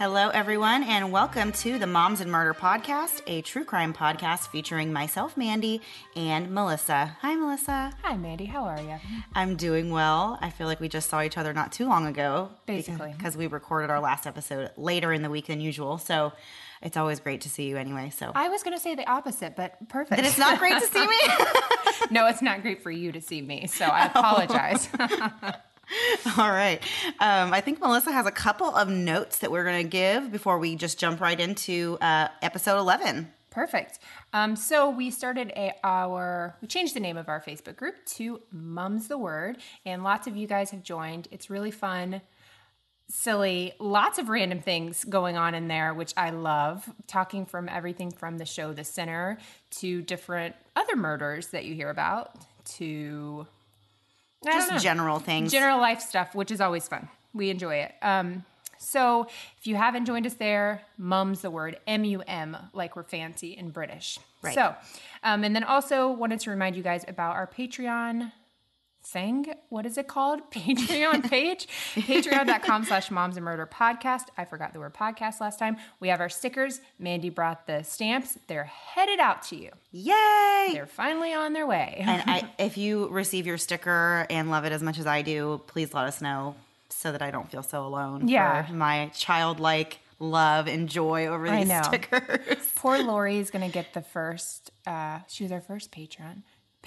Hello, everyone, and welcome to the Moms and Murder Podcast, a true crime podcast featuring myself, Mandy, and Melissa. Hi, Melissa. Hi, Mandy. How are you? I'm doing well. I feel like we just saw each other not too long ago. Basically. Because we recorded our last episode later in the week than usual, so it's always great to see you anyway. So I was going to say the opposite, but perfect. That it's not great to see me? No, it's not great for you to see me, so I apologize. All right. I think Melissa has a couple of notes that we're going to give before we just jump right into episode 11. Perfect. So we started we changed the name of our Facebook group to Mum's the Word, and lots of you guys have joined. It's really fun, silly, lots of random things going on in there, which I love. Talking from everything from the show The Sinner to different other murders that you hear about to Just general things. General life stuff, which is always fun. We enjoy it. So if you haven't joined us there, Mum's the Word, M-U-M, like we're fancy and British. Right. So, and then also wanted to remind you guys about our Patreon thing. What is it called? Patreon page. Patreon.com/momsandmurderpodcast. I forgot the word podcast last time. We have our stickers. Mandy brought the stamps. They're headed out to you. Yay! They're finally on their way. And if you receive your sticker and love it as much as I do, please let us know so that I don't feel so alone for my childlike love and joy over these stickers. Poor Lori is going to get the first, she was our first patron,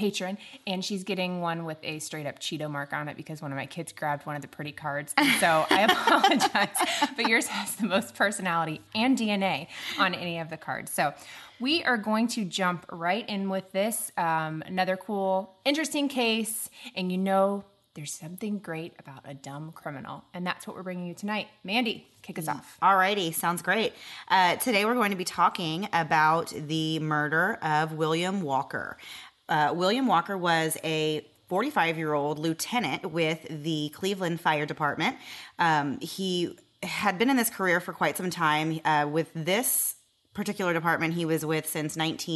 and she's getting one with a straight up Cheeto mark on it because one of my kids grabbed one of the pretty cards. And so I apologize, but yours has the most personality and DNA on any of the cards. So we are going to jump right in with this. Another cool, interesting case. And you know, there's something great about a dumb criminal. And that's what we're bringing you tonight. Mandy, kick us off. Alrighty, sounds great. Today we're going to be talking about the murder of William Walker. William Walker was a 45-year-old lieutenant with the Cleveland Fire Department. He had been in this career for quite some time. With this particular department he was with since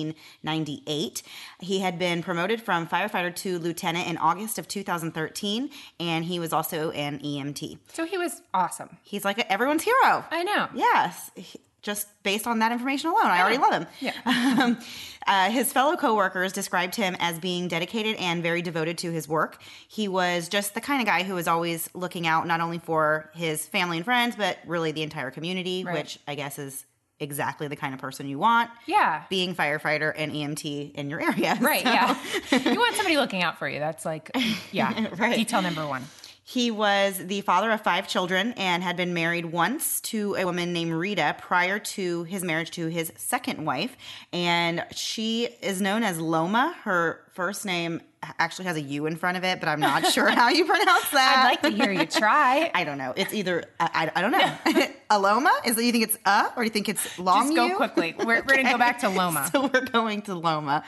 1998. He had been promoted from firefighter to lieutenant in August of 2013, and he was also an EMT. So he was awesome. He's like everyone's hero. I know. Yes. Just based on that information alone, I already love him. Yeah. His fellow coworkers described him as being dedicated and very devoted to his work. He was just the kind of guy who was always looking out not only for his family and friends, but really the entire community, right. Which I guess is exactly the kind of person you want. Yeah. Being firefighter and EMT in your area. Right, so. Yeah. You want somebody looking out for you. That's like, right. Detail number one. He was the father of 5 children and had been married once to a woman named Rita prior to his marriage to his second wife. And she is known as Loma. Her first name actually has a U in front of it, but I'm not sure how you pronounce that. I'd like to hear you try. I don't know. It's either, I don't know. Aloma? Is it, you think it's or do you think it's long Just go U? quickly. We're going to go back to Loma. So we're going to Loma.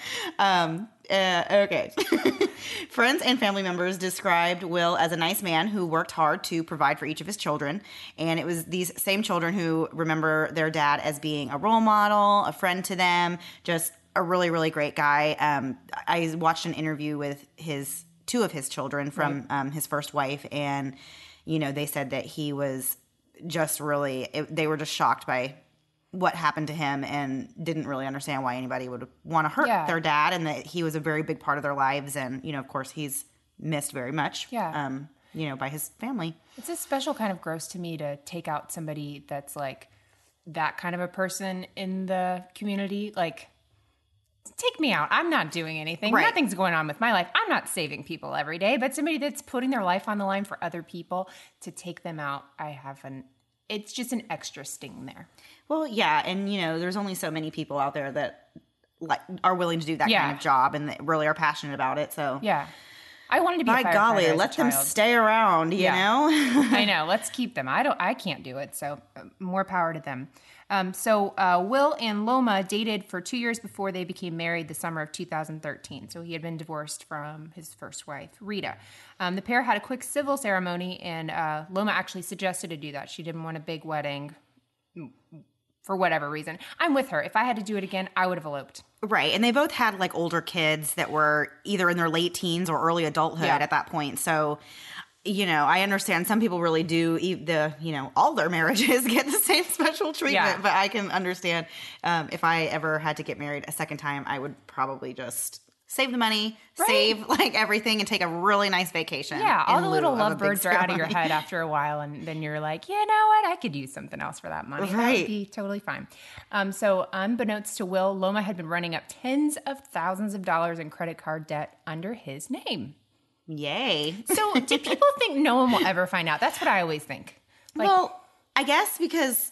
Okay. Friends and family members described Will as a nice man who worked hard to provide for each of his children. And it was these same children who remember their dad as being a role model, a friend to them, just a really, really great guy. I watched an interview with two of his children from his first wife. And, you know, they said that he was just really, they were just shocked by what happened to him and didn't really understand why anybody would want to hurt their dad, and that he was a very big part of their lives. And, you know, of course, he's missed very much, you know, by his family. It's a special kind of gross to me to take out somebody that's like that kind of a person in the community. Like, take me out. I'm not doing anything. Right. Nothing's going on with my life. I'm not saving people every day, but somebody that's putting their life on the line for other people, to take them out, it's just an extra sting there. Well, yeah, and you know, there's only so many people out there that like are willing to do that kind of job and that really are passionate about it. So yeah, I wanted to be. By golly, let them stay around. You know, I know. Let's keep them. I can't do it. So more power to them. So Will and Loma dated for 2 years before they became married the summer of 2013. So he had been divorced from his first wife, Rita. The pair had a quick civil ceremony, and Loma actually suggested to do that. She didn't want a big wedding for whatever reason. I'm with her. If I had to do it again, I would have eloped. Right. And they both had like older kids that were either in their late teens or early adulthood at that point. So I understand some people really do all their marriages get the same special treatment, but I can understand if I ever had to get married a second time, I would probably just save the money, save like everything, and take a really nice vacation. Yeah, all the little lovebirds are out of your head after a while, and then you're like, you know what? I could use something else for that money. That would be totally fine. So unbeknownst to Will, Loma had been running up tens of thousands of dollars in credit card debt under his name. Yay. So do people think no one will ever find out? That's what I always think. Well, I guess because,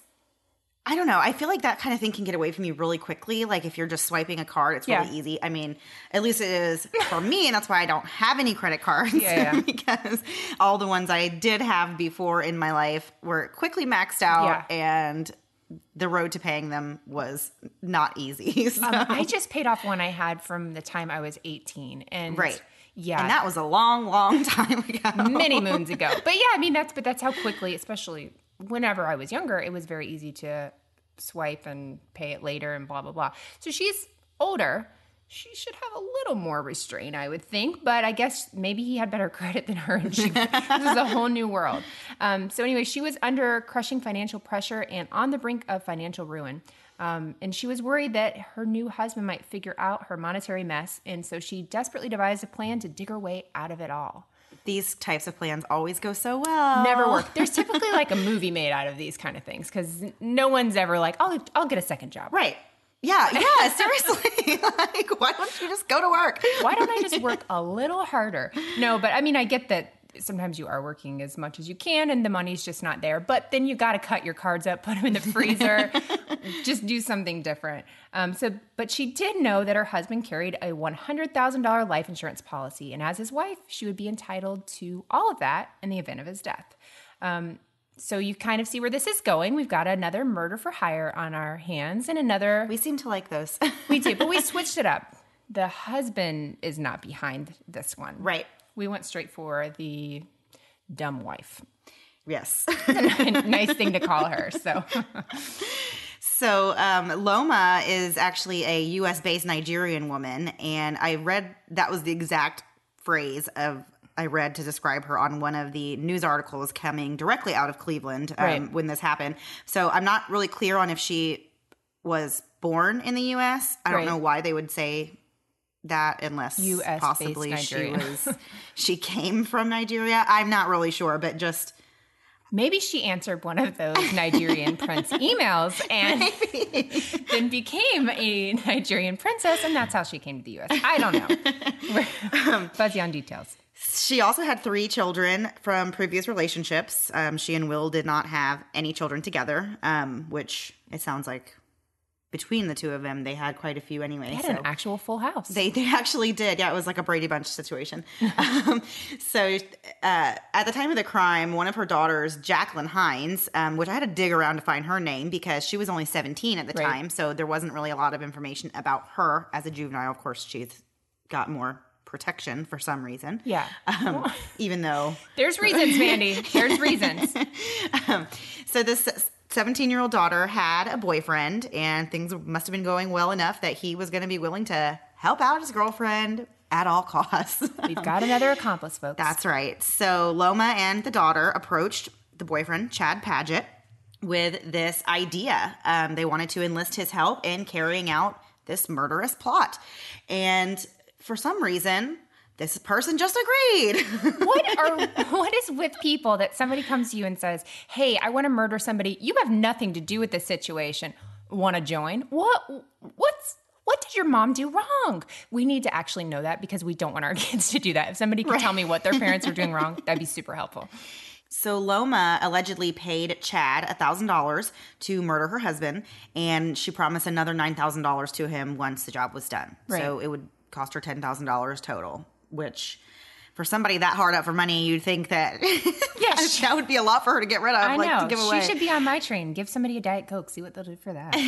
I don't know, I feel like that kind of thing can get away from you really quickly. Like if you're just swiping a card, it's really easy. I mean, at least it is for me, and that's why I don't have any credit cards. Because all the ones I did have before in my life were quickly maxed out, and the road to paying them was not easy. So. I just paid off one I had from the time I was 18. And yeah. And that was a long, long time ago. Many moons ago. But yeah, I mean, that's how quickly, especially whenever I was younger, it was very easy to swipe and pay it later and blah, blah, blah. So she's older. She should have a little more restraint, I would think. But I guess maybe he had better credit than her. And this is a whole new world. So anyway, she was under crushing financial pressure and on the brink of financial ruin. And she was worried that her new husband might figure out her monetary mess. And so she desperately devised a plan to dig her way out of it all. These types of plans always go so well. Never work. There's typically like a movie made out of these kind of things because no one's ever like, I'll get a second job. Right. Yeah, seriously. Like, why don't you just go to work? Why don't I just work a little harder? No, but I mean, I get that sometimes you are working as much as you can and the money's just not there. But then you got to cut your cards up, put them in the freezer, just do something different. But she did know that her husband carried a $100,000 life insurance policy. And as his wife, she would be entitled to all of that in the event of his death. So you kind of see where this is going. We've got another murder for hire on our hands and another... We seem to like those. We do, but we switched it up. The husband is not behind this one. Right. We went straight for the dumb wife. Yes. Nice thing to call her. So Loma is actually a U.S.-based Nigerian woman, and I read that was the exact phrase I read to describe her on one of the news articles coming directly out of Cleveland when this happened. So I'm not really clear on if she was born in the U.S. I don't know why they would say that unless US possibly she came from Nigeria. I'm not really sure, but just... Maybe she answered one of those Nigerian prince emails and then became a Nigerian princess, and that's how she came to the U.S. I don't know. We're fuzzy on details. She also had 3 children from previous relationships. She and Will did not have any children together, which it sounds like between the two of them, they had quite a few anyway. They had an actual full house. They actually did. Yeah, it was like a Brady Bunch situation. So at the time of the crime, one of her daughters, Jacqueline Hines, which I had to dig around to find her name because she was only 17 at the time, so there wasn't really a lot of information about her as a juvenile. Of course, she's got more protection for some reason. Yeah. Even though... There's reasons, Mandy. There's reasons. So this 17-year-old daughter had a boyfriend, and things must have been going well enough that he was going to be willing to help out his girlfriend at all costs. We've got another accomplice, folks. That's right. So Loma and the daughter approached the boyfriend, Chad Paget, with this idea. They wanted to enlist his help in carrying out this murderous plot. And for some reason... this person just agreed. What is with people that somebody comes to you and says, hey, I want to murder somebody. You have nothing to do with this situation. Want to join? What did your mom do wrong? We need to actually know that because we don't want our kids to do that. If somebody could tell me what their parents are doing wrong, that'd be super helpful. So Loma allegedly paid Chad $1,000 to murder her husband, and she promised another $9,000 to him once the job was done. Right. So it would cost her $10,000 total. Which, for somebody that hard up for money, you'd think that that would be a lot for her to get rid of. I know. To give away. She should be on my train. Give somebody a Diet Coke. See what they'll do for that.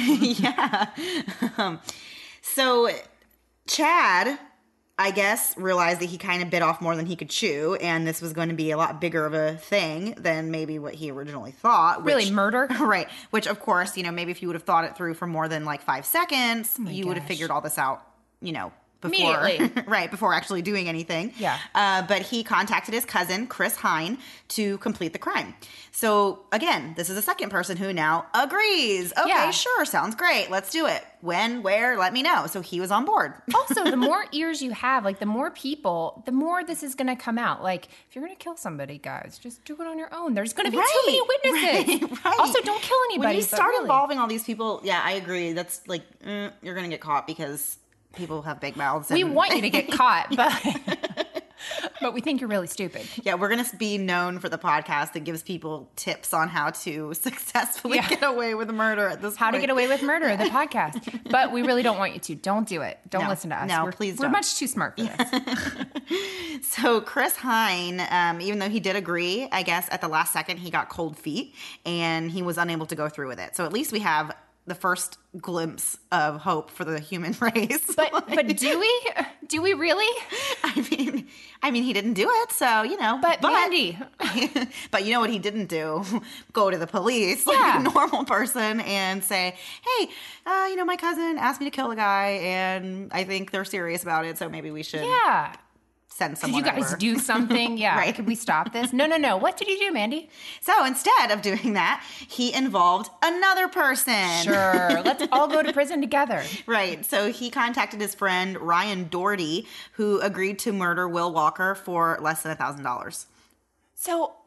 Yeah. So Chad, I guess, realized that he kind of bit off more than he could chew, and this was going to be a lot bigger of a thing than maybe what he originally thought. Really, murder? Right. Which, of course, maybe if you would have thought it through for more than like 5 seconds, you would have figured all this out, Immediately. right, before actually doing anything. Yeah. But he contacted his cousin, Chris Hine, to complete the crime. So again, this is a second person who now agrees. Okay, Yeah. sure, sounds great. Let's do it. When, where, let me know. So he was on board. Also, the more ears you have, like the more people, the more this is going to come out. Like, if you're going to kill somebody, guys, just do it on your own. There's going to be too many witnesses. Right. Also, don't kill anybody. When you but start really. involving all these people, yeah, I agree. That's like, you're going to get caught because people have big mouths. We want you to get caught, but we think you're really stupid. Yeah, we're going to be known for the podcast that gives people tips on how to successfully get away with murder at this point. How to Get Away with Murder, the podcast. But we really don't want you to. Don't do it. Don't listen to us. No, please don't. We're much too smart for this. So Chris Hine, even though he did agree, I guess at the last second he got cold feet and he was unable to go through with it. So at least we have the first glimpse of hope for the human race. But do we? Do we really? I mean, he didn't do it, so you know. But Mandy, but you know what he didn't do? Go to the police like Yeah. a normal person and say, "Hey, my cousin asked me to kill a guy, and I think they're serious about it, so maybe we should send Could someone you guys over." do something? Yeah. Right. Could we stop this? No. What did you do, Mandy? So instead of doing that, he involved another person. Sure. Let's all go to prison together. Right. So he contacted his friend Ryan Doherty, who agreed to murder Will Walker for less than $1,000. So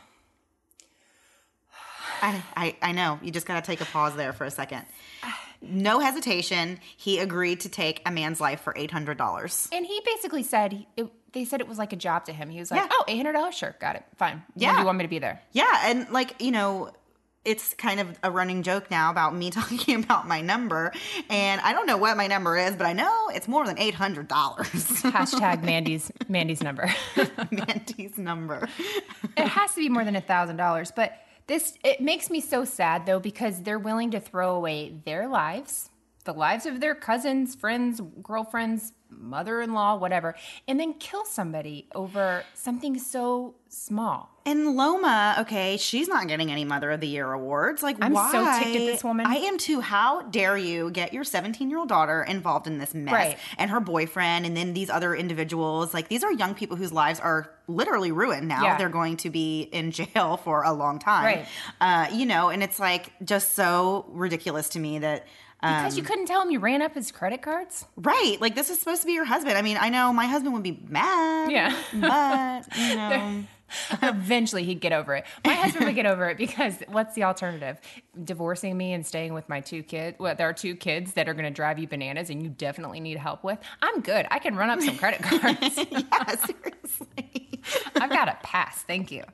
I know. You just got to take a pause there for a second. No hesitation. He agreed to take a man's life for $800. And he basically said, they said it was like a job to him. He was like, Yeah. oh, $800? Sure, got it. Fine. Yeah. When do you want me to be there? Yeah. And it's kind of a running joke now about me talking about my number. And I don't know what my number is, but I know it's more than $800. Hashtag Mandy's number. Mandy's number. It has to be more than $1,000. But it makes me so sad, though, because they're willing to throw away their lives, the lives of their cousins, friends, girlfriends, mother-in-law, whatever, and then kill somebody over something so small. And Loma, okay, she's not getting any Mother of the Year awards. Like, I'm why? so ticked at this woman. I am too. How dare you get your 17-year-old daughter involved in this mess? Right. And her boyfriend, and then these other individuals. Like, these are young people whose lives are literally ruined now. Yeah. They're going to be in jail for a long time. Right. And it's like just so ridiculous to me that. Because you couldn't tell him you ran up his credit cards? Right. Like, this is supposed to be your husband. I mean, I know my husband would be mad. Yeah. But, Eventually he'd get over it. My husband would get over it because what's the alternative? Divorcing me and staying with my two kids? Well, there are two kids that are going to drive you bananas and you definitely need help with. I'm good. I can run up some credit cards. yeah, seriously. I've got a pass. Thank you.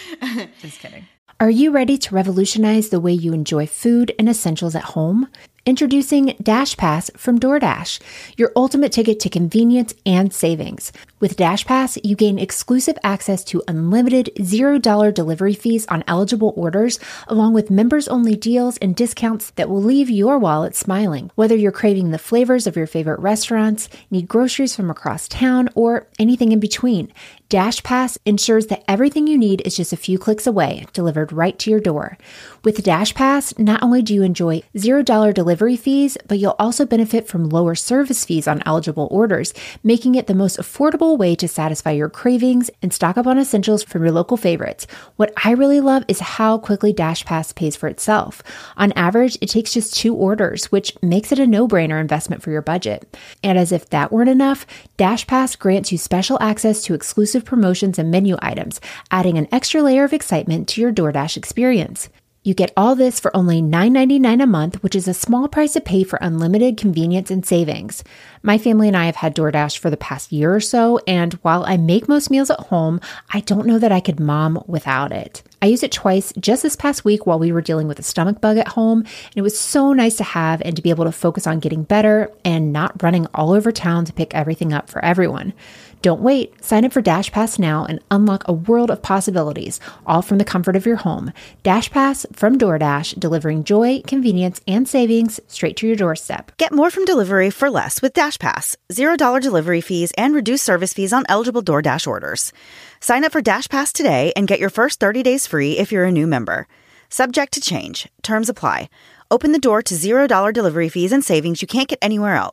Just kidding. Are you ready to revolutionize the way you enjoy food and essentials at home? Introducing DashPass from DoorDash, your ultimate ticket to convenience and savings. With DashPass, you gain exclusive access to unlimited $0 delivery fees on eligible orders, along with members-only deals and discounts that will leave your wallet smiling. Whether you're craving the flavors of your favorite restaurants, need groceries from across town, or anything in between, DashPass ensures that everything you need is just a few clicks away, delivered right to your door. With DashPass, not only do you enjoy $0 delivery fees, but you'll also benefit from lower service fees on eligible orders, making it the most affordable way to satisfy your cravings and stock up on essentials from your local favorites. What I really love is how quickly DashPass pays for itself. On average, it takes just 2 orders, which makes it a no-brainer investment for your budget. And as if that weren't enough, DashPass grants you special access to exclusive promotions and menu items, adding an extra layer of excitement to your DoorDash experience. You get all this for only $9.99 a month, which is a small price to pay for unlimited convenience and savings. My family and I have had DoorDash for the past year or so, and while I make most meals at home, I don't know that I could mom without it. I used it twice just this past week while we were dealing with a stomach bug at home, and it was so nice to have and to be able to focus on getting better and not running all over town to pick everything up for everyone. Don't wait. Sign up for DashPass now and unlock a world of possibilities, all from the comfort of your home. DashPass from DoorDash, delivering joy, convenience, and savings straight to your doorstep. Get more from delivery for less with DashPass. $0 delivery fees and reduced service fees on eligible DoorDash orders. Sign up for DashPass today and get your first 30 days free if you're a new member. Subject to change. Terms apply. Open the door to $0 delivery fees and savings you can't get anywhere else.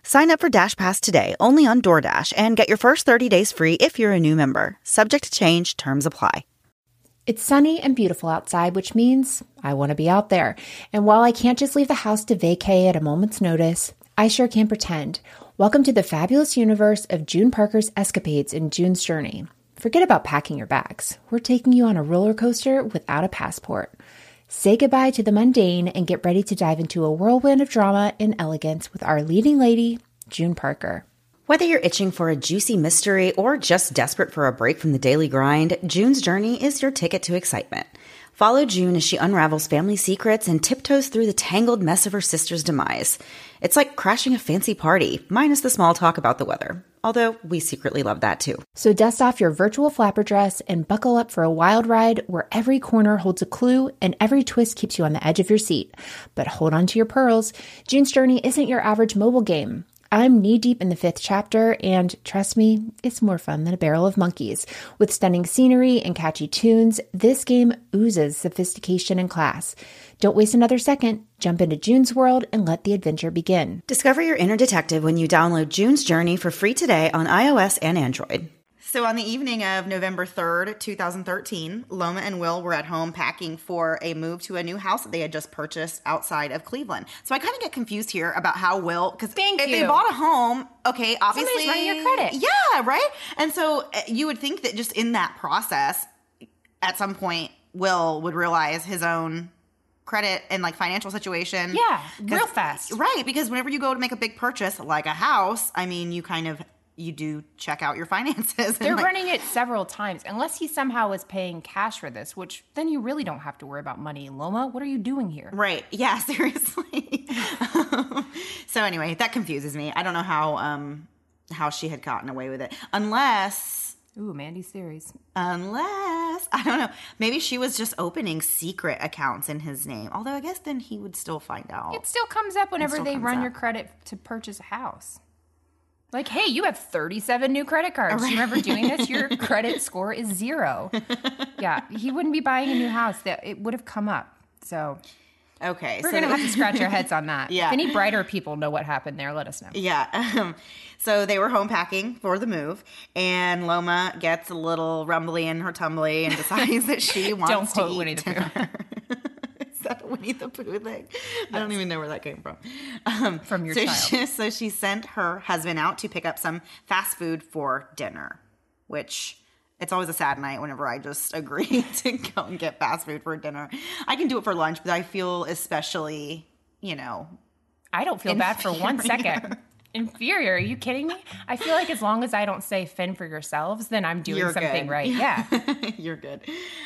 Sign up for Dash Pass today, only on DoorDash, and get your first 30 days free if you're a new member. Subject to change, terms apply. It's sunny and beautiful outside, which means I want to be out there. And while I can't just leave the house to vacay at a moment's notice, I sure can pretend. Welcome to the fabulous universe of June Parker's escapades in June's Journey. Forget about packing your bags. We're taking you on a roller coaster without a passport. Say goodbye to the mundane and get ready to dive into a whirlwind of drama and elegance with our leading lady, June Parker. Whether you're itching for a juicy mystery or just desperate for a break from the daily grind, June's Journey is your ticket to excitement. Follow June as she unravels family secrets and tiptoes through the tangled mess of her sister's demise. It's like crashing a fancy party, minus the small talk about the weather. Although we secretly love that too. So dust off your virtual flapper dress and buckle up for a wild ride where every corner holds a clue and every twist keeps you on the edge of your seat. But hold on to your pearls. June's Journey isn't your average mobile game. I'm knee-deep in the 5th chapter, and trust me, it's more fun than a barrel of monkeys. With stunning scenery and catchy tunes, this game oozes sophistication and class. Don't waste another second. Jump into June's world and let the adventure begin. Discover your inner detective when you download June's Journey for free today on iOS and Android. So on the evening of November 3rd, 2013, Loma and Will were at home packing for a move to a new house that they had just purchased outside of Cleveland. So I kind of get confused here about how Will, because if they bought a home, okay, obviously. Somebody's running your credit. Yeah, right? And so you would think that just in that process, at some point, Will would realize his own credit and like financial situation. Yeah, real fast. Right, because whenever you go to make a big purchase like a house, I mean, you do check out your finances. They're running it several times, unless he somehow is paying cash for this, which then you really don't have to worry about money. Loma, what are you doing here? Right. Yeah, seriously. So anyway, that confuses me. I don't know how she had gotten away with it. Unless... Ooh, Mandy's theories. Unless, I don't know, maybe she was just opening secret accounts in his name. Although I guess then he would still find out. It still comes up whenever they run your credit to purchase a house. Like, hey, you have 37 new credit cards. You remember doing this? Your credit score is 0. Yeah, he wouldn't be buying a new house. It would have come up. So, okay, we're going to have to scratch our heads on that. Yeah. If any brighter people know what happened there, let us know. Yeah. So they were home packing for the move, and Loma gets a little rumbly in her tumbly and decides that she wants to eat Winnie the Pooh. Is that a Winnie the Pooh thing? I don't even know where that came from. From your child. So she sent her husband out to pick up some fast food for dinner, which it's always a sad night whenever I just agree to go and get fast food for dinner. I can do it for lunch, but I feel especially, I don't feel bad for 1 second. Inferior? Are you kidding me? I feel like as long as I don't say fend for yourselves, then I'm doing something right. Yeah. You're good.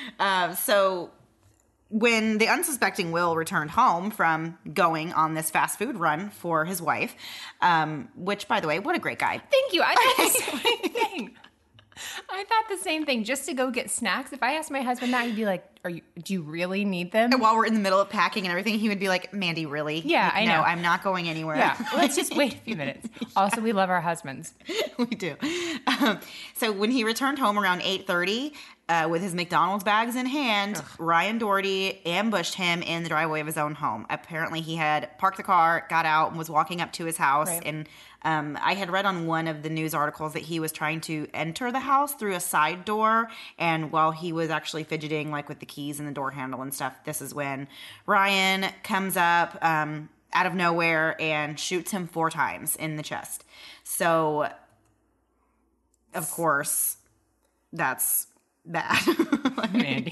So when the unsuspecting Will returned home from going on this fast food run for his wife, which, by the way, what a great guy. Thank you. I thought the same thing. I thought the same thing. Just to go get snacks. If I asked my husband that, he'd be like, do you really need them? And while we're in the middle of packing and everything, he would be like, Mandy, really? Yeah, I know. No, I'm not going anywhere. Yeah, let's just wait a few minutes. Also, we love our husbands. We do. So when he returned home around 8:30 with his McDonald's bags in hand, Ryan Doherty ambushed him in the driveway of his own home. Apparently, he had parked the car, got out, and was walking up to his house. Right. And I had read on one of the news articles that he was trying to enter the house through a side door. And while he was actually fidgeting like with the keys and the door handle and stuff, this is when Ryan comes up out of nowhere and shoots him 4 times in the chest. So, of course, that's bad. Mandy.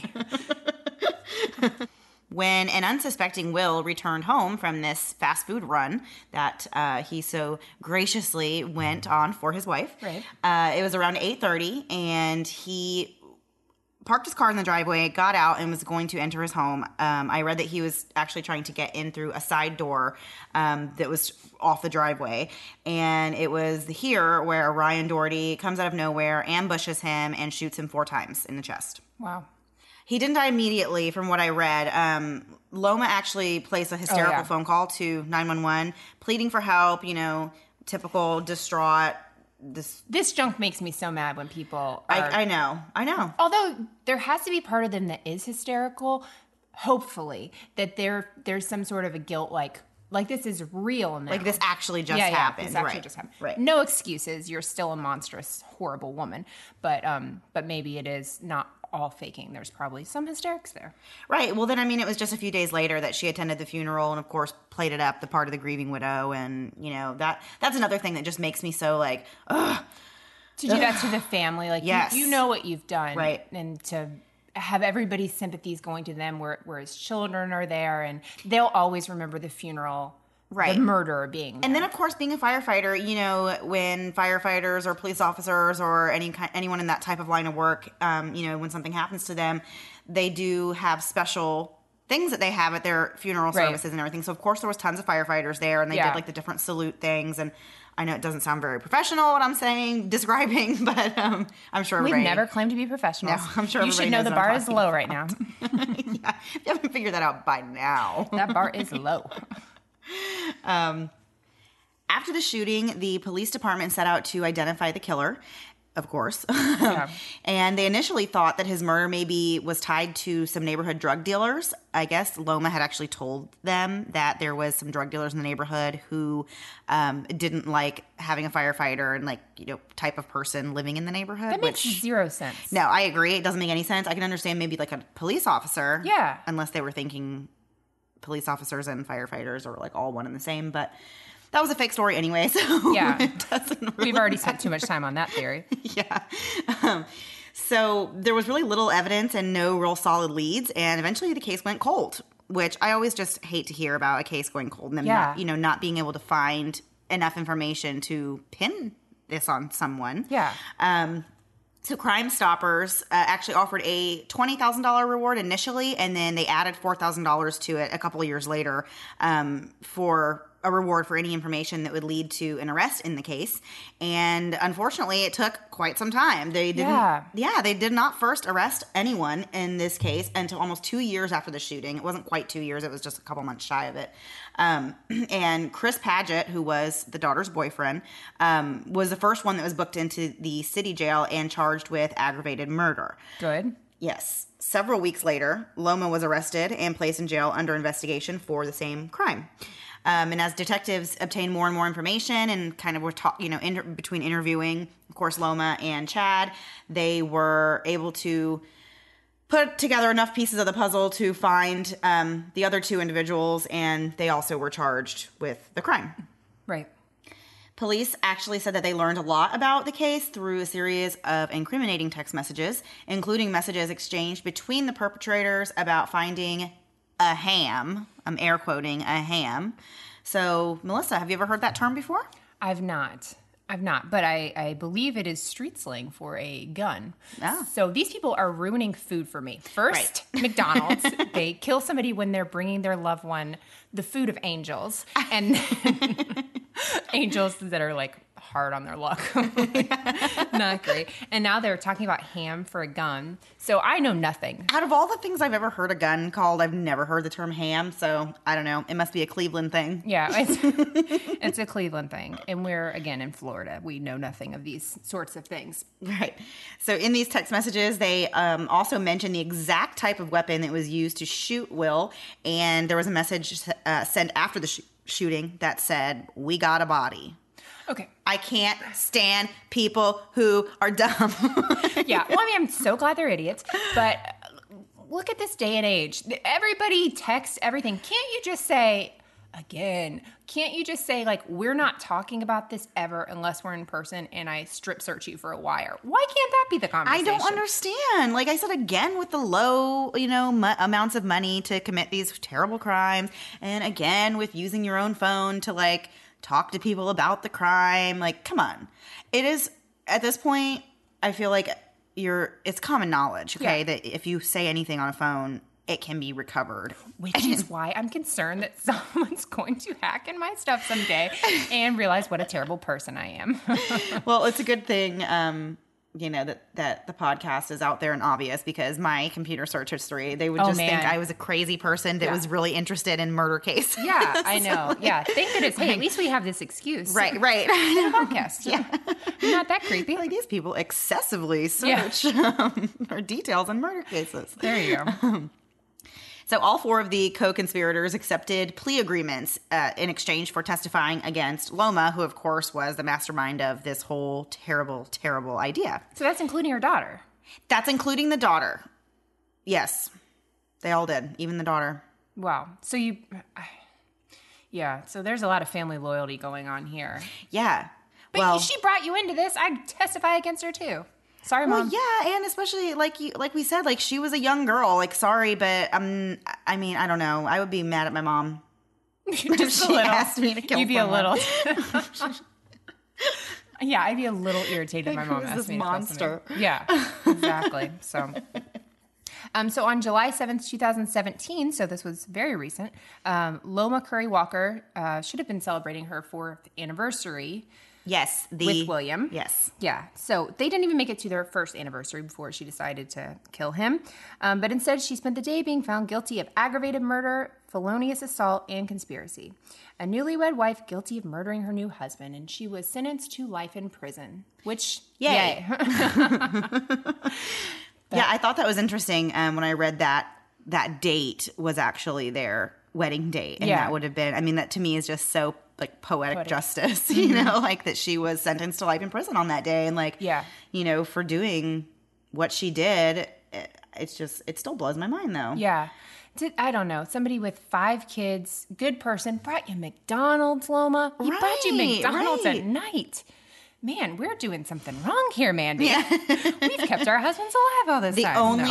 When an unsuspecting Will returned home from this fast food run that he so graciously went on for his wife, right. It was around 8:30, and he parked his car in the driveway, got out, and was going to enter his home. I read that he was actually trying to get in through a side door that was off the driveway. And it was here where Ryan Doherty comes out of nowhere, ambushes him, and shoots him 4 times in the chest. Wow. He didn't die immediately from what I read. Loma actually placed a hysterical phone call to 911, pleading for help, typical distraught. This junk makes me so mad when people are... I know. Although there has to be part of them that is hysterical, hopefully, that there's some sort of a guilt like, like this is real now. Like this actually just happened. This actually just happened. Right. No excuses. You're still a monstrous, horrible woman. But maybe it is not all faking. There's probably some hysterics there. Right. Well, then, I mean, it was just a few days later that she attended the funeral and, of course, played it up, the part of the grieving widow. And, you know, that's another thing that just makes me so like, ugh. To do that to the family. Like, yes. you know what you've done. Right. And to have everybody's sympathies going to them where his children are there. And they'll always remember the funeral. Right. The murderer being there. And then, of course, being a firefighter, you know, when firefighters or police officers or anyone in that type of line of work, you know, when something happens to them, they do have special things that they have at their funeral services and everything. So, of course, there was tons of firefighters there, and they did, like, the different salute things. And I know it doesn't sound very professional what I'm describing, but I'm sure We've everybody... never claimed to be professionals. No, I'm sure you should know the bar is low right now. Yeah, if you haven't figured that out by now. That bar is low. After the shooting, the police department set out to identify the killer, of course. And they initially thought that his murder maybe was tied to some neighborhood drug dealers. I guess Loma had actually told them that there was some drug dealers in the neighborhood who didn't like having a firefighter and, like, you know, type of person living in the neighborhood. That makes zero sense. No, I agree. It doesn't make any sense. I can understand maybe like a police officer. Yeah. Unless they were thinking police officers and firefighters are like all one and the same, but that was a fake story anyway, so yeah, it doesn't really we've already spent too much time on that theory. Yeah. So there was really little evidence and no real solid leads, and eventually the case went cold, which I always just hate to hear about a case going cold and them not being able to find enough information to pin this on someone. Yeah. So Crime Stoppers actually offered a $20,000 reward initially, and then they added $4,000 to it a couple of years later for a reward for any information that would lead to an arrest in the case. And unfortunately, it took quite some time. They didn't. Yeah, they did not first arrest anyone in this case until almost 2 years after the shooting. It wasn't quite 2 years. It was just a couple months shy of it. And Chris Paget, who was the daughter's boyfriend, was the first one that was booked into the city jail and charged with aggravated murder. Good. Yes. Several weeks later, Loma was arrested and placed in jail under investigation for the same crime. And as detectives obtained more and more information and kind of were between interviewing, of course, Loma and Chad, they were able to put together enough pieces of the puzzle to find the other two individuals, and they also were charged with the crime. Right. Police actually said that they learned a lot about the case through a series of incriminating text messages, including messages exchanged between the perpetrators about finding a ham. I'm air quoting, a ham. So, Melissa, have you ever heard that term before? I've not, but I believe it is street slang for a gun. Oh. So these people are ruining food for me. First, McDonald's, they kill somebody when they're bringing their loved one the food of angels, and angels that are like hard on their luck. Not great. And now they're talking about ham for a gun. So I know nothing. Out of all the things I've ever heard a gun called, I've never heard the term ham. So I don't know. It must be a Cleveland thing. Yeah, it's a Cleveland thing. And we're, again, in Florida. We know nothing of these sorts of things. Right. So in these text messages, they also mentioned the exact type of weapon that was used to shoot Will. And there was a message sent after the shooting that said, "We got a body." Okay. I can't stand people who are dumb. Yeah. Well, I mean, I'm so glad they're idiots. But look at this day and age. Everybody texts everything. Can't you just say, again, can't you just say, like, we're not talking about this ever unless we're in person and I strip search you for a wire? Why can't that be the conversation? I don't understand. Like I said, again, with the low, amounts of money to commit these terrible crimes. And again, with using your own phone to, like, talk to people about the crime. Like, come on. It is, at this point, I feel like it's common knowledge, okay, that if you say anything on a phone, it can be recovered. Which is why I'm concerned that someone's going to hack in my stuff someday and realize what a terrible person I am. Well, it's a good thing, that the podcast is out there and obvious, because my computer search history, they would think I was a crazy person that was really interested in murder cases. Yeah, I know. Yeah, thank goodness. Hey, at least we have this excuse. Right. Podcast. Yeah. Not that creepy. Like, these people excessively search for details in murder cases. There you go. So all 4 of the co-conspirators accepted plea agreements in exchange for testifying against Loma, who, of course, was the mastermind of this whole terrible, terrible idea. So that's including her daughter. That's including the daughter. Yes. They all did, even the daughter. Wow. So so there's a lot of family loyalty going on here. Yeah. But she brought you into this. I'd testify against her too. Sorry, Mom. Well, yeah, and especially like we said, like she was a young girl. Like, sorry, but I mean, I don't know. I would be mad at my mom. Just she asked me to kill You'd be someone. a little. Yeah, I'd be a little irritated if my mom Who's asked this me to kill monster? someone. Yeah, exactly. So on July 7th, 2017, so this was very recent, Loma Curry Walker should have been celebrating her 4th anniversary. Yes. With William. Yes. Yeah. So they didn't even make it to their 1st anniversary before she decided to kill him. But instead, she spent the day being found guilty of aggravated murder, felonious assault, and conspiracy. A newlywed wife guilty of murdering her new husband, and she was sentenced to life in prison, which, yay. Yeah, I thought that was interesting when I read that date was actually their wedding date. And that would have been, I mean, that to me is just so like poetic justice, you know, like that she was sentenced to life in prison on that day. And like, you know, for doing what she did, it still blows my mind though. Yeah. I don't know. Somebody with 5 kids, good person, brought you McDonald's, Loma. He brought you McDonald's at night. Man, we're doing something wrong here, Mandy. Yeah. We've kept our husbands alive all this time.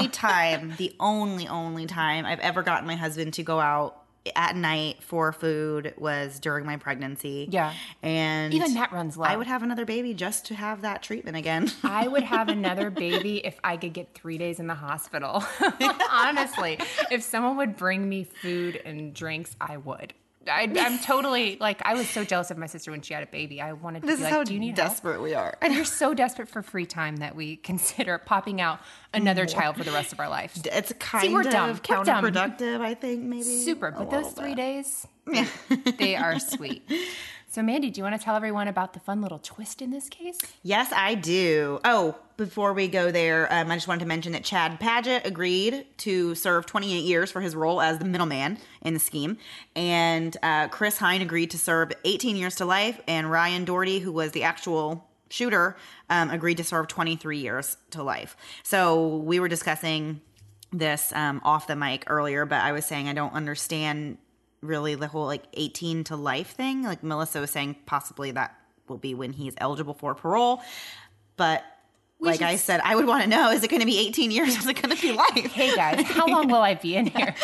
The only time I've ever gotten my husband to go out at night for food was during my pregnancy. Yeah. And even that runs low. I would have another baby just to have that treatment again. I would have another baby if I could get 3 days in the hospital. Honestly, if someone would bring me food and drinks, I would. I'm totally, like, I was so jealous of my sister when she had a baby. I wanted to be like, do you need help? Desperate we are. And you're so desperate for free time that we consider popping out another child for the rest of our life. It's kind of counterproductive, I think, maybe. Super. But those 3 days, they are sweet. So, Mandy, do you want to tell everyone about the fun little twist in this case? Yes, I do. Oh, before we go there, I just wanted to mention that Chad Padgett agreed to serve 28 years for his role as the middleman in the scheme. And Chris Hine agreed to serve 18 years to life. And Ryan Doherty, who was the actual shooter, agreed to serve 23 years to life. So we were discussing this off the mic earlier, but I was saying I don't understand really the whole like 18 to life thing. Like Melissa was saying possibly that will be when he's eligible for parole. But like I said, I would want to know, is it going to be 18 years or is it going to be life? Hey guys, how long will I be in here?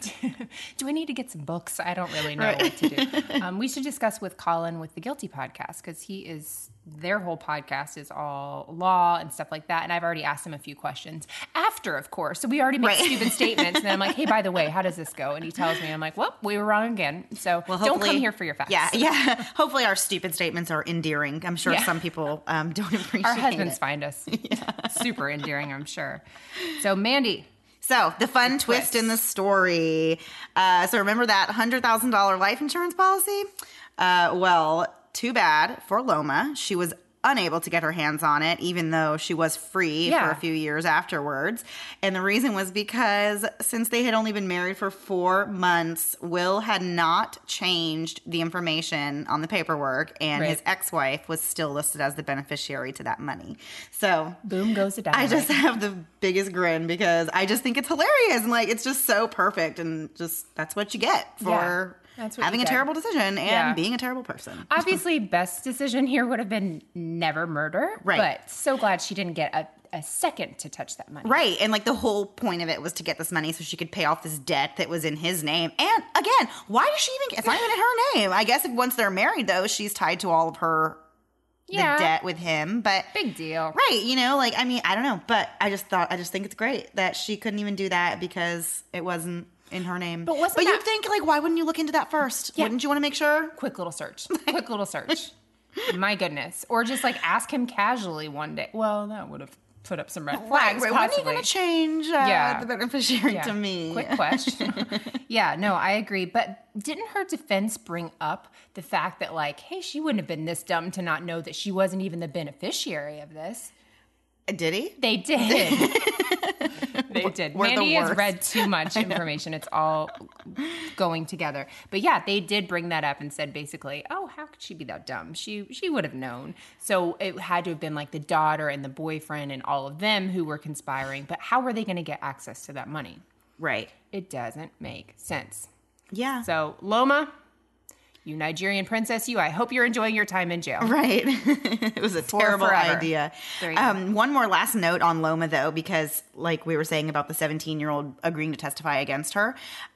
Do I need to get some books? I don't really know what to do. We should discuss with Colin with the Guilty podcast because their whole podcast is all law and stuff like that. And I've already asked him a few questions after, of course. So we already make stupid statements. And then I'm like, hey, by the way, how does this go? And he tells me, I'm like, well, we were wrong again. So don't come here for your facts. Yeah. Hopefully our stupid statements are endearing. I'm sure some people don't appreciate it. Our husbands find us super endearing, I'm sure. So Mandy. So the fun twist in the story. So remember that $100,000 life insurance policy? Well, too bad for Loma. She was unable to get her hands on it, even though she was free for a few years afterwards. And the reason was because since they had only been married for 4 months, Will had not changed the information on the paperwork, and his ex-wife was still listed as the beneficiary to that money. So boom goes the dynamite. I just have the biggest grin because I just think it's hilarious and like it's just so perfect, and just that's what you get for having a terrible decision and being a terrible person. Obviously, best decision here would have been never murder. Right. But so glad she didn't get a second to touch that money. Right. And like the whole point of it was to get this money so she could pay off this debt that was in his name. And again, why does she even, it's not even in her name. I guess once they're married though, she's tied to all of her the debt with him, but big deal. Right. You know, like, I mean, I don't know, but I just think it's great that she couldn't even do that because it wasn't in her name. But you'd think, like, why wouldn't you look into that first? Yeah. Wouldn't you want to make sure? Quick little search. My goodness. Or just, like, ask him casually one day. Well, that would have put up some red flags, Right. When are you going to change the beneficiary to me? Quick question. No, I agree. But didn't her defense bring up the fact that, like, hey, she wouldn't have been this dumb to not know that she wasn't even the beneficiary of this? Did he? They did. They did. We're the Mandy has worst. read too much information. It's all going together. But yeah, they did bring that up and said basically, oh, how could she be that dumb? She would have known. So it had to have been like the daughter and the boyfriend and all of them who were conspiring. But how were they going to get access to that money? Right. It doesn't make sense. Yeah. So Loma, you Nigerian princess, I hope you're enjoying your time in jail. Right. It was a terrible forever. idea. There you go. One more last note on Loma, though, because like we were saying about the 17-year-old agreeing to testify against her,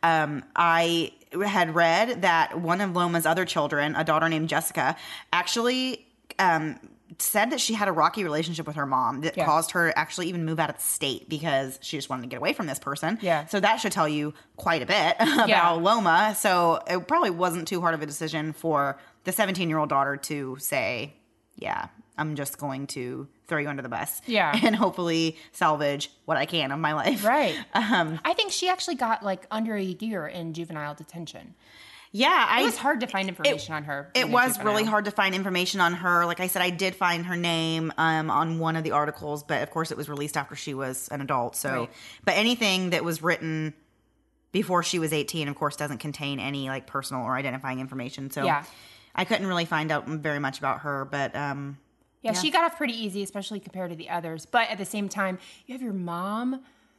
I had read that one of Loma's other children, a daughter named Jessica, actually said that she had a rocky relationship with her mom that caused her to actually even move out of the state because she just wanted to get away from this person. Yeah. So that should tell you quite a bit about Loma. So it probably wasn't too hard of a decision for the 17-year-old daughter to say, yeah, I'm just going to throw you under the bus. Yeah. And hopefully salvage what I can of my life. Right. I think she actually got like under a year in juvenile detention. Yeah. It was hard to find information on her. It was really hard to find information on her. Like I said, I did find her name on one of the articles, but of course it was released after she was an adult. So, Right. But anything that was written before she was 18, of course, doesn't contain any like personal or identifying information. So Yeah. I couldn't really find out very much about her, but Yeah, she got off pretty easy, especially compared to the others. But at the same time, you have your mom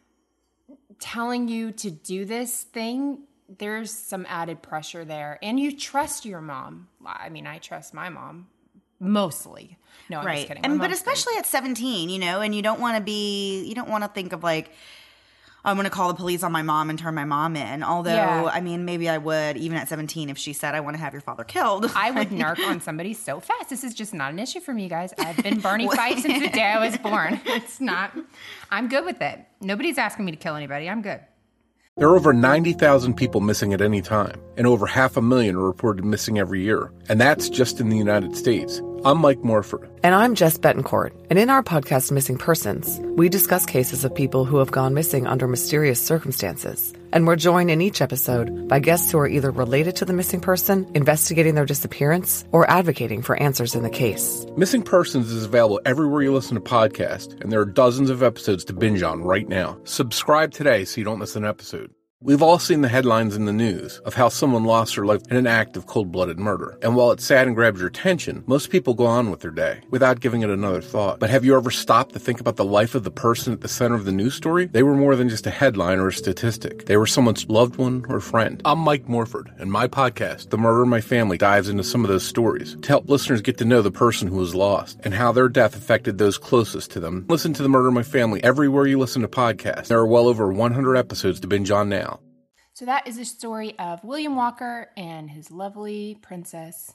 telling you to do this thing. There's some added pressure there. And you trust your mom. I mean, I trust my mom mostly. No, I'm just kidding. My And but mom's great. especially at 17, and you don't want to think of like, I'm going to call the police on my mom and turn my mom in. Although, Yeah. I mean, maybe I would, even at 17, if she said, I want to have your father killed. I would narc on somebody so fast. This is just not an issue for me, you guys. I've been Barney Fife since the day I was born. It's not. I'm good with it. Nobody's asking me to kill anybody. I'm good. There are over 90,000 people missing at any time, and over 500,000 are reported missing every year. And that's just in the United States. I'm Mike Morford. And I'm Jess Betancourt. And in our podcast, Missing Persons, we discuss cases of people who have gone missing under mysterious circumstances. And we're joined in each episode by guests who are either related to the missing person, investigating their disappearance, or advocating for answers in the case. Missing Persons is available everywhere you listen to podcasts, and there are dozens of episodes to binge on right now. Subscribe today so you don't miss an episode. We've all seen the headlines in the news of how someone lost their life in an act of cold-blooded murder. And while it's sad and grabs your attention, most people go on with their day without giving it another thought. But have you ever stopped to think about the life of the person at the center of the news story? They were more than just a headline or a statistic. They were someone's loved one or friend. I'm Mike Morford, and my podcast, The Murder in My Family, dives into some of those stories to help listeners get to know the person who was lost and how their death affected those closest to them. Listen to The Murder in My Family everywhere you listen to podcasts. There are well over 100 episodes to binge on now. So that is the story of William Walker and his lovely princess,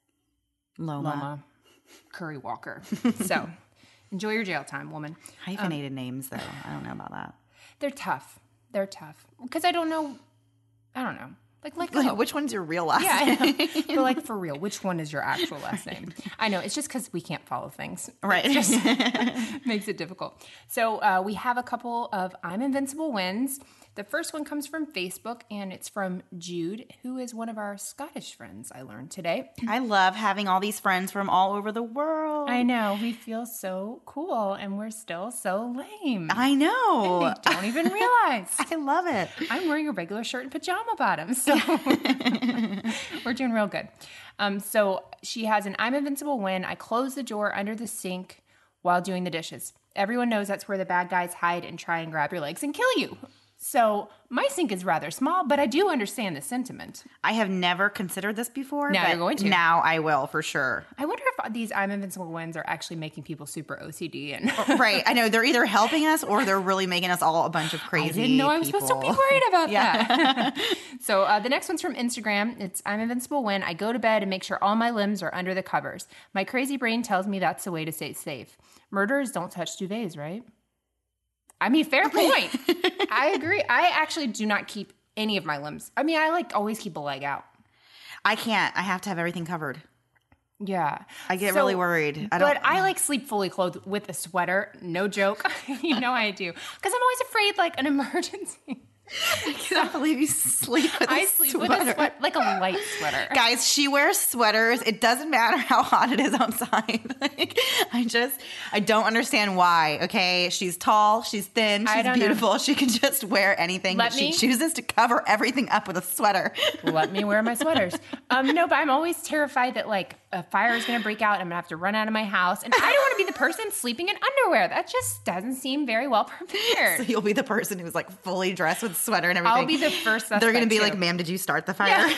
Loma Curry Walker. So enjoy your jail time, woman. Hyphenated names, though. I don't know about that. They're tough. Because I don't know. Like Which one's your real last yeah, name? I know. But like for real, which one is your actual last name? I know, it's just because we can't follow things. Right. It just makes it difficult. So we have a couple of I'm Invincible wins. The first one comes from Facebook, and it's from Jude, who is one of our Scottish friends, I learned today. I love having all these friends from all over the world. I know. We feel so cool, and we're still so lame. I know. And they don't even realize. I love it. I'm wearing a regular shirt and pajama bottoms, so we're doing real good. So she has an I'm Invincible win. I close the drawer under the sink while doing the dishes. Everyone knows that's where the bad guys hide and try and grab your legs and kill you. So my sink is rather small, but I do understand the sentiment. I have never considered this before. Now but you're going to. Now I will, for sure. I wonder if these I'm Invincible wins are actually making people super OCD. And Right. I know. They're either helping us or they're really making us all a bunch of crazy I didn't know I was supposed to be worried about that. So the next one's from Instagram. It's I'm Invincible when I go to bed and make sure all my limbs are under the covers. My crazy brain tells me that's the way to stay safe. Murderers don't touch duvets, right? I mean, fair point. I agree. I actually do not keep any of my limbs. I mean, I always keep a leg out. I can't. I have to have everything covered. Yeah. I get really worried. I sleep fully clothed with a sweater. No joke. You know I do. Because I'm always afraid an emergency. I can't believe you sleep with I a sleep sweater. with a sweater, like a light sweater. Guys, she wears sweaters. It doesn't matter how hot it is outside. Like, I don't understand why. Okay, she's tall, she's thin, I she's don't know. beautiful. She can just wear anything, Let but she me- chooses to cover everything up with a sweater. Let me wear my sweaters. No, but I'm always terrified that like a fire is going to break out and I'm going to have to run out of my house. And I don't want to be the person sleeping in underwear. That just doesn't seem very well prepared. So you'll be the person who's like fully dressed with sweater and everything. I'll be the first suspect. They're going to be too. like, ma'am, did you start the fire?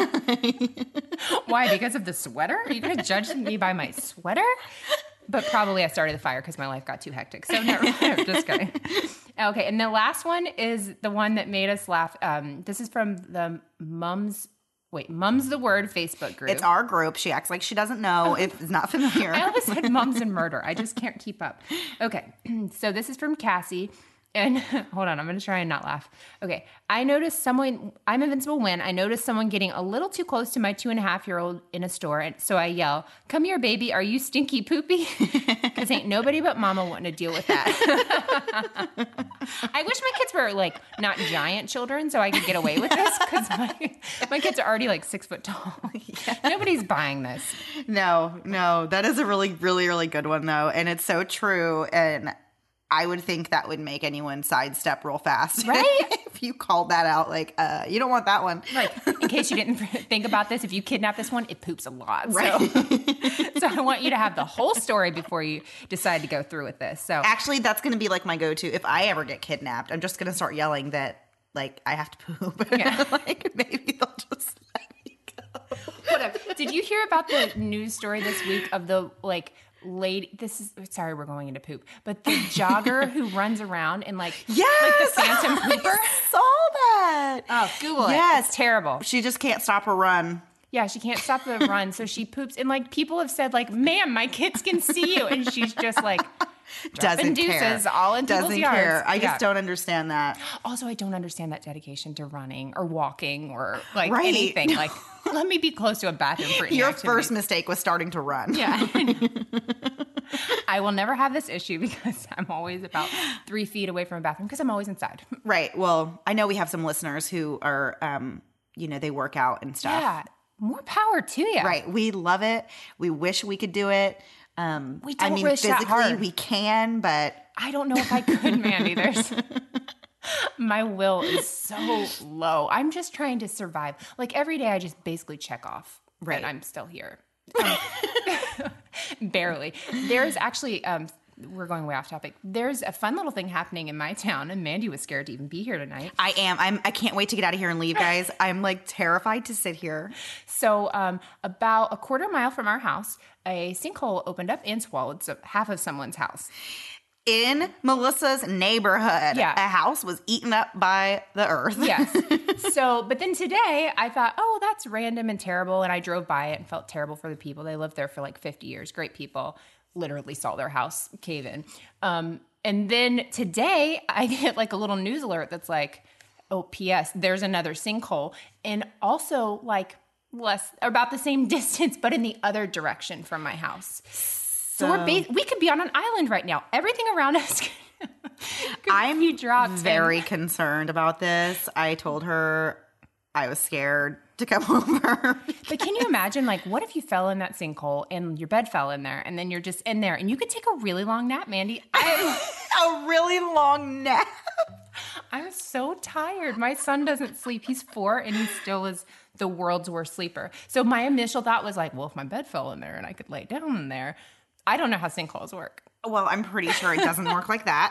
Why? Because of the sweater? Are you going to judge me by my sweater? But probably I started the fire because my life got too hectic. So never mind. Just kidding. Okay, and the last one is the one that made us laugh. This is from the Mums the Word Facebook group. It's our group. She acts like she doesn't know. It's not familiar. I always said Mums and Murder. I just can't keep up. Okay, so this is from Cassie. And hold on, I'm going to try and not laugh. Okay, I'm invincible when I noticed someone getting a little too close to my 2.5-year-old in a store. And so I yell, "Come here, baby, are you stinky poopy?" Because ain't nobody but mama wanting to deal with that. I wish my kids were like not giant children so I could get away with this because my kids are already like 6 foot tall. Nobody's buying this. No. That is a really, really, really good one, though. And it's so true. And I would think that would make anyone sidestep real fast. Right? If you called that out, like, you don't want that one. Like, in case you didn't think about this, if you kidnap this one, it poops a lot. Right. So I want you to have the whole story before you decide to go through with this. So Actually, that's going to be like my go-to. If I ever get kidnapped, I'm just going to start yelling that, like, I have to poop. Yeah. Like, maybe they'll just let me go. whatever. Did you hear about the news story this week of the like lady? Sorry, we're going into poop, but the jogger who runs around and like the phantom pooper. I saw that. Oh, Google it. Yes. It's terrible. She just can't stop her run. Yeah, she can't stop the run, so she poops. And like people have said, like, "Ma'am, my kids can see you," and she's just like dropping deuces all in people's yards. Care. I Yeah. just don't understand that. Also, I don't understand that dedication to running or walking or like Right. anything. Like, let me be close to a bathroom for any Your activity. first mistake was starting to run. Yeah. I will never have this issue because I'm always about 3 feet away from a bathroom because I'm always inside. Right. Well, I know we have some listeners who are, they work out and stuff. Yeah. More power to you. Right. We love it. We wish we could do it. We don't wish that physically hard. we can, but I don't know if I could, Mandy. My will is so low. I'm just trying to survive. Like every day I just basically check off Right. that I'm still here. Barely. There's actually, we're going way off topic. There's a fun little thing happening in my town, and Mandy was scared to even be here tonight. I am. I can't wait to get out of here and leave, guys. I'm like terrified to sit here. So about a quarter mile from our house, a sinkhole opened up and swallowed half of someone's house. In Melissa's neighborhood, Yeah. a house was eaten up by the earth. Yes. But then today I thought, oh, that's random and terrible. And I drove by it and felt terrible for the people. They lived there for like 50 years. Great people. Literally saw their house cave in. And then today I get like a little news alert that's like, oh, P.S. there's another sinkhole. And also like about the same distance, but in the other direction from my house. So we could be on an island right now. Everything around us could be dropped. very concerned about this. I told her I was scared to come over. But can you imagine, like, what if you fell in that sinkhole and your bed fell in there and then you're just in there and you could take a really long nap, Mandy? A really long nap. I'm so tired. My son doesn't sleep. He's 4 and he still is the world's worst sleeper. So my initial thought was like, well, if my bed fell in there and I could lay down in there, I don't know how sinkholes work. Well, I'm pretty sure it doesn't work like that.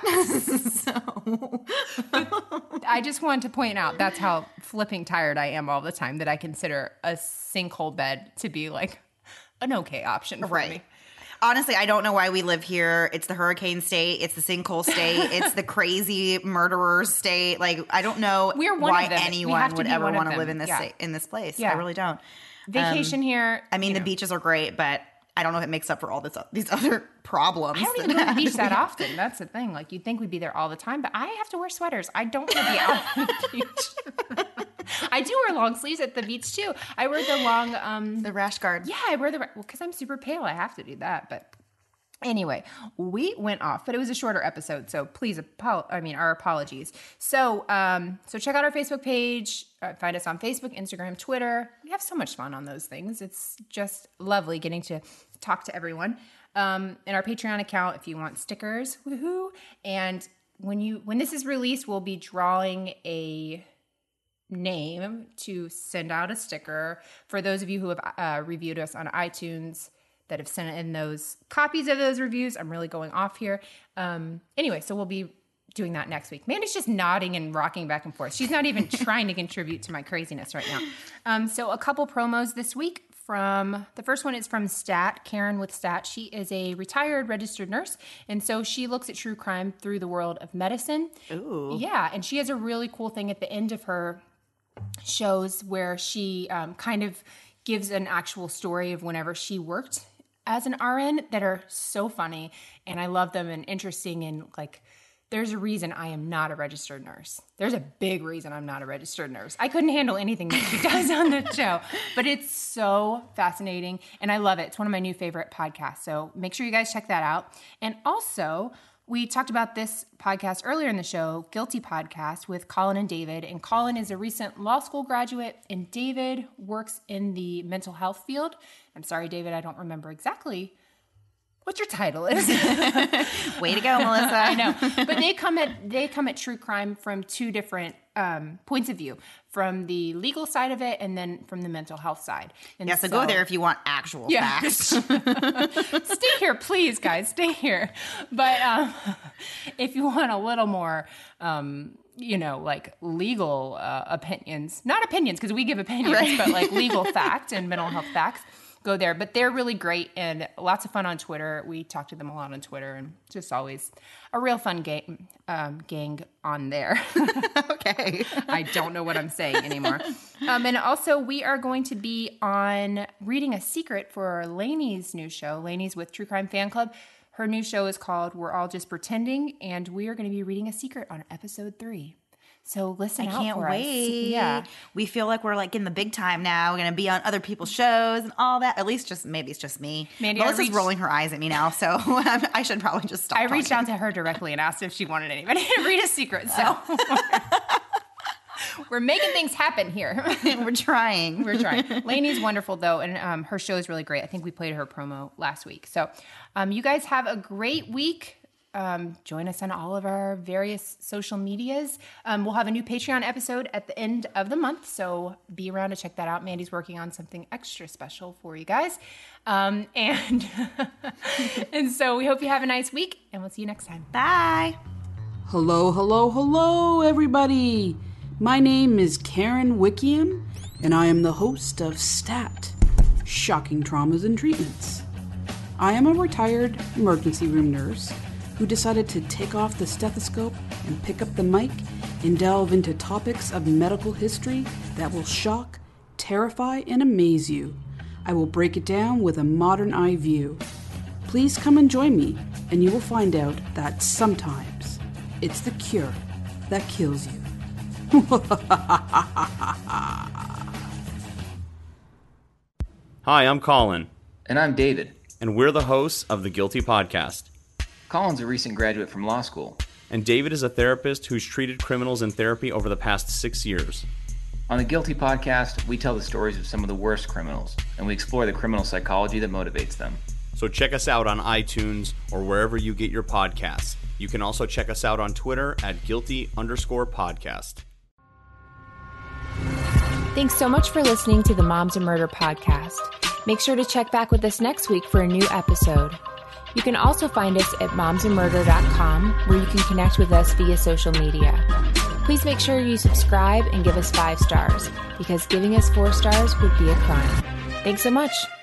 I just wanted to point out that's how flipping tired I am all the time, that I consider a sinkhole bed to be like an okay option for me. Honestly, I don't know why we live here. It's the hurricane state. It's the sinkhole state. It's the crazy murderers state. Like, I don't know We're one why of them. We anyone have to would be ever one of want to them. live in this Yeah. in this place. Yeah. I really don't. Vacation here. I mean, you the know. beaches are great, but I don't know if it makes up for all these other problems. I don't even go to the beach that often. That's the thing. Like, you'd think we'd be there all the time, but I have to wear sweaters. I don't want to be out on the beach. I do wear long sleeves at the beach, too. I wear the long... the rash guard. yeah, I wear because I'm super pale. I have to do that, but Anyway, we went off, but it was a shorter episode, so please, our apologies. So check out our Facebook page. Find us on Facebook, Instagram, Twitter. We have so much fun on those things. It's just lovely getting to talk to everyone. In our Patreon account, if you want stickers, woohoo! And when this is released, we'll be drawing a name to send out a sticker for those of you who have reviewed us on iTunes, that have sent in those copies of those reviews. I'm really going off here. Anyway, so we'll be doing that next week. Mandy's just nodding and rocking back and forth. She's not even trying to contribute to my craziness right now. So a couple promos this week. The first one is from Stat, Karen with Stat. She is a retired registered nurse, and so she looks at true crime through the world of medicine. Ooh. Yeah, and she has a really cool thing at the end of her shows where she kind of gives an actual story of whenever she worked as an RN that are so funny, and I love them and interesting, and like, there's a reason I am not a registered nurse. There's a big reason I'm not a registered nurse. I couldn't handle anything that she does on the show, but it's so fascinating, and I love it. It's one of my new favorite podcasts, so make sure you guys check that out. And also, we talked about this podcast earlier in the show, Guilty Podcast, with Colin and David. And Colin is a recent law school graduate, and David works in the mental health field. I'm sorry, David, I don't remember exactly what your title is. Way to go, Melissa. I know. But they come at true crime from two different points of view, from the legal side of it and then from the mental health side. And so go there if you want actual facts. Stay here, please, guys. Stay here. But if you want a little more, like legal opinions, not opinions because we give opinions, right, but like legal fact and mental health facts, go there. But they're really great and lots of fun on Twitter. We talk to them a lot on Twitter, and just always a real fun gang on there. Okay. I don't know what I'm saying anymore. And also we are going to be on Reading a Secret for Lainey's new show. Lainey's with True Crime Fan Club. Her new show is called We're All Just Pretending, and we are going to be reading a secret on episode 3. So listen out for us. I can't wait. Yeah. We feel like we're like in the big time now. We're going to be on other people's shows and all that. At least maybe it's just me. Mandy, Melissa's rolling her eyes at me now, so I should probably just stop talking. Reached out to her directly and asked if she wanted anybody to read a secret. So we're making things happen here. We're trying. Lainey's wonderful, though, and her show is really great. I think we played her promo last week. So you guys have a great week. Join us on all of our various social medias. We'll have a new Patreon episode at the end of the month, so be around to check that out. Mandy's working on something extra special for you guys. And so we hope you have a nice week, and we'll see you next time. Bye. Hello, everybody. My name is Karen Wickiam, and I am the host of STAT, Shocking Traumas and Treatments. I am a retired emergency room nurse who decided to take off the stethoscope and pick up the mic and delve into topics of medical history that will shock, terrify, and amaze you. I will break it down with a modern eye view. Please come and join me, and you will find out that sometimes it's the cure that kills you. Hi, I'm Colin. And I'm David. And we're the hosts of the Guilty Podcast. Colin's a recent graduate from law school. And David is a therapist who's treated criminals in therapy over the past 6 years. On the Guilty Podcast, we tell the stories of some of the worst criminals, and we explore the criminal psychology that motivates them. So check us out on iTunes or wherever you get your podcasts. You can also check us out on Twitter at @guilty_podcast. Thanks so much for listening to the Moms and Murder podcast. Make sure to check back with us next week for a new episode. You can also find us at momsandmurder.com, where you can connect with us via social media. Please make sure you subscribe and give us 5 stars, because giving us 4 stars would be a crime. Thanks so much.